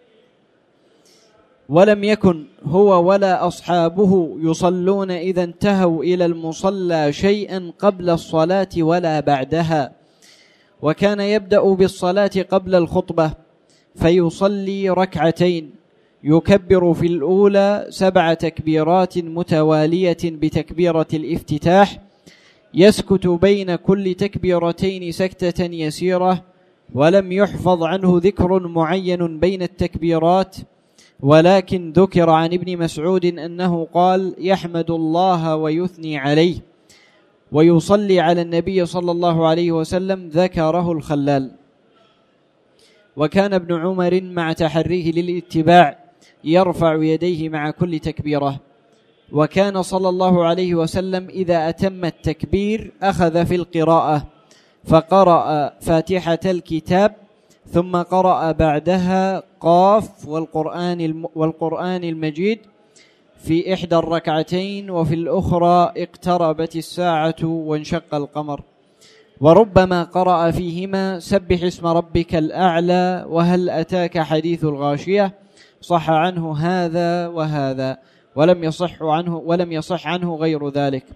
ولم يكن هو ولا أصحابه يصلون إذا انتهوا إلى المصلى شيئا قبل الصلاة ولا بعدها. وكان يبدأ بالصلاة قبل الخطبة فيصلي ركعتين، يكبر في الأولى سبع تكبيرات متوالية بتكبيرة الافتتاح، يسكت بين كل تكبيرتين سكتة يسيرة، ولم يحفظ عنه ذكر معين بين التكبيرات، ولكن ذكر عن ابن مسعود أنه قال: يحمد الله ويثني عليه ويصلي على النبي صلى الله عليه وسلم، ذكره الخلال. وكان ابن عمر مع تحريه للاتباع يرفع يديه مع كل تكبيرة. وكان صلى الله عليه وسلم إذا أتم التكبير أخذ في القراءة فقرأ فاتحة الكتاب، ثم قرأ بعدها قاف والقرآن والقرآن المجيد في إحدى الركعتين، وفي الأخرى اقتربت الساعة وانشق القمر. وربما قرأ فيهما سبح اسم ربك الأعلى وهل أتاك حديث الغاشية. صح عنه هذا وهذا، ولم يصح عنه ولم يصح عنه غير ذلك.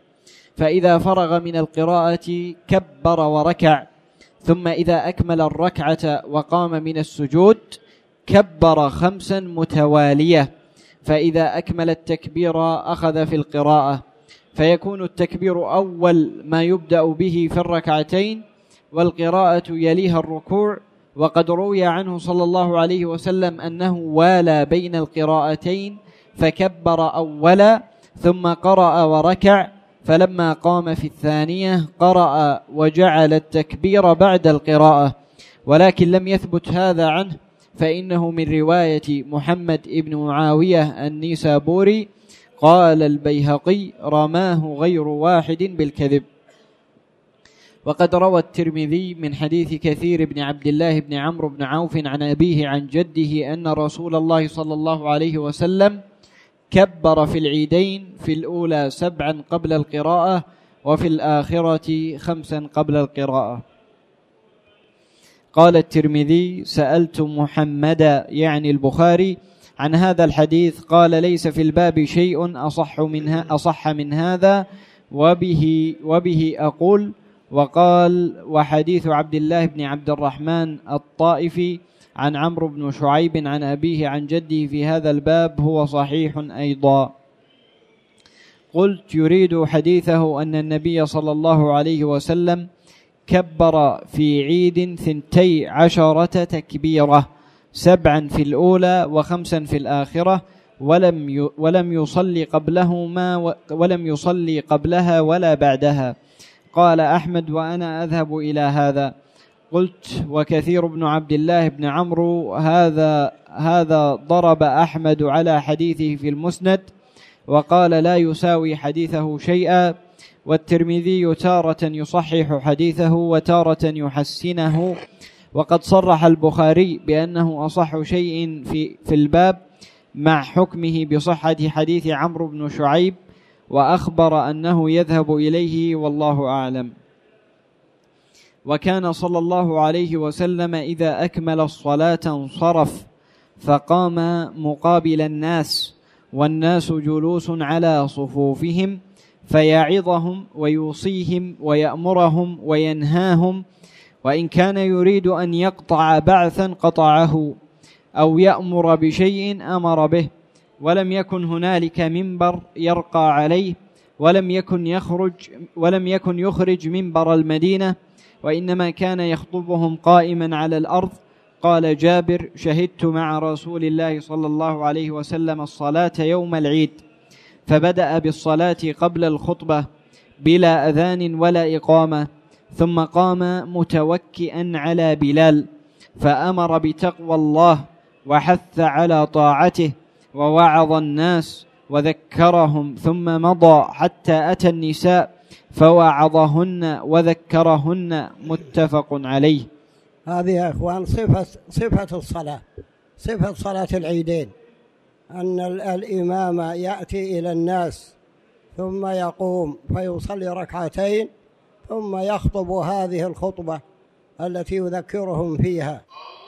فإذا فرغ من القراءة كبر وركع، ثم إذا أكمل الركعة وقام من السجود كبر خمسا متوالية، فإذا أكمل التكبير أخذ في القراءة، فيكون التكبير أول ما يبدأ به في الركعتين، والقراءة يليها الركوع. وقد روي عنه صلى الله عليه وسلم أنه والى بين القراءتين فكبر أولا ثم قرأ وركع، فلما قام في الثانية قرأ وجعل التكبير بعد القراءة، ولكن لم يثبت هذا عنه، فإنه من رواية محمد بن معاوية النيسابوري. قال البيهقي: رماه غير واحد بالكذب. وقد روى الترمذي من حديث كثير بن عبد الله بن عمرو بن عوف عن أبيه عن جده أن رسول الله صلى الله عليه وسلم كبر في العيدين في الأولى سبعا قبل القراءة، وفي الآخرة خمسا قبل القراءة. قال الترمذي: سألت محمدا يعني البخاري عن هذا الحديث، قال: ليس في الباب شيء أصح من, أصح من هذا، وبه, وبه أقول. وقال: وحديث عبد الله بن عبد الرحمن الطائفي عن عمرو بن شعيب عن أبيه عن جده في هذا الباب هو صحيح أيضا. قلت: يريد حديثه أن النبي صلى الله عليه وسلم كبر في عيد ثنتي عشرة تكبيرة، سبعا في الأولى وخمسا في الآخرة، ولم ولم يصلي قبلهما ولم يصلي قبلها ولا بعدها. قال أحمد: وأنا أذهب إلى هذا. قلت: وكثير بن عبد الله بن عمرو هذا هذا ضرب أحمد على حديثه في المسند، وقال لا يساوي حديثه شيئا. والترمذي تارة يصحح حديثه وتارة يحسنه، وقد صرح البخاري بأنه أصح شيء في, في الباب مع حكمه بصحة حديث عمرو بن شعيب، وأخبر أنه يذهب إليه والله أعلم. وكان صلى الله عليه وسلم إذا أكمل الصلاة انصرف فقام مقابل الناس، والناس جلوس على صفوفهم، فيعظهم ويوصيهم ويأمرهم وينهاهم، وإن كان يريد أن يقطع بعثا قطعه أو يأمر بشيء أمر به. ولم يكن هنالك منبر يرقى عليه، ولم يكن يخرج ولم يكن يخرج منبر المدينة، وإنما كان يخطبهم قائما على الأرض. قال جابر: شهدت مع رسول الله صلى الله عليه وسلم الصلاة يوم العيد، فبدأ بالصلاة قبل الخطبة بلا أذان ولا إقامة، ثم قام متوكئا على بلال، فأمر بتقوى الله وحث على طاعته، ووعظ الناس وذكرهم، ثم مضى حتى أتى النساء فوعظهن وذكرهن، متفق عليه. هذه يا إخوان صفة, صفة الصلاة، صفة صلاة العيدين، أن الإمام يأتي إلى الناس ثم يقوم فيصلي ركعتين، ثم يخطب هذه الخطبة التي يذكرهم فيها